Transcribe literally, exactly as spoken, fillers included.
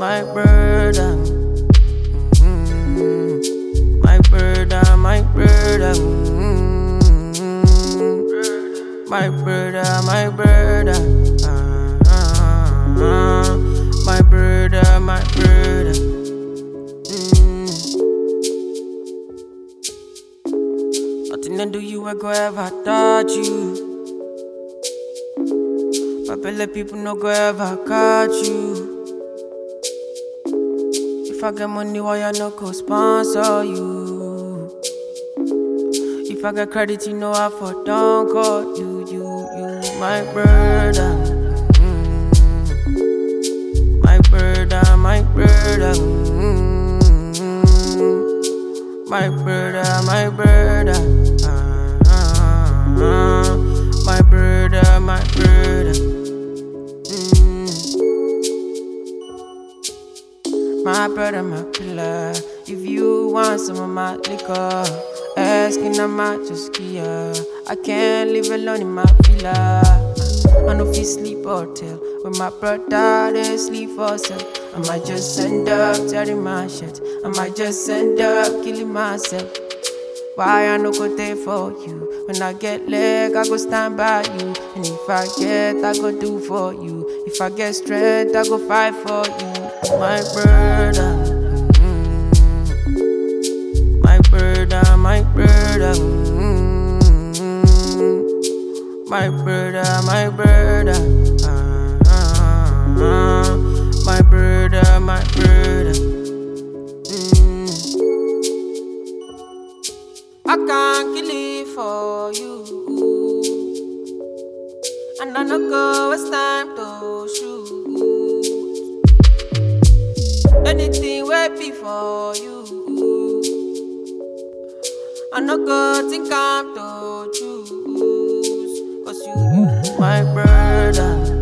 my brother. Mm-hmm. My brother, my brother. Mm-hmm. My brother, my brother. Uh-huh. My brother, my brother. Mm. Nothing to do you, I go ever touch you. My belly people no go ever catch you. If I get money, why I no go sponsor you? If I get credit, you know I for don't call you, you, you, my brother. Mm-hmm. My brother, my brother. Mm-hmm. My brother, my brother. Uh-huh. My brother, my brother. My brother, my pillar. If you want some of my liquor, asking I might just give. I can't live alone in my villa. I know if you sleep or tell. When my brother, they sleep for sale. I might just end up tearing my shit. I might just end up killing myself. Why I no go there for you? When I get leg, I go stand by you. And if I get, I go do for you. If I get strength, I go fight for you. My brother, mm-hmm. My brother, my brother, mm-hmm. My brother, my brother, uh-huh. My brother, my brother. Mm. I can't kill it for you, and I no go, it's time to shoot. Anything will be for you. I no go think I'm to choose. Cause you, you, my brother.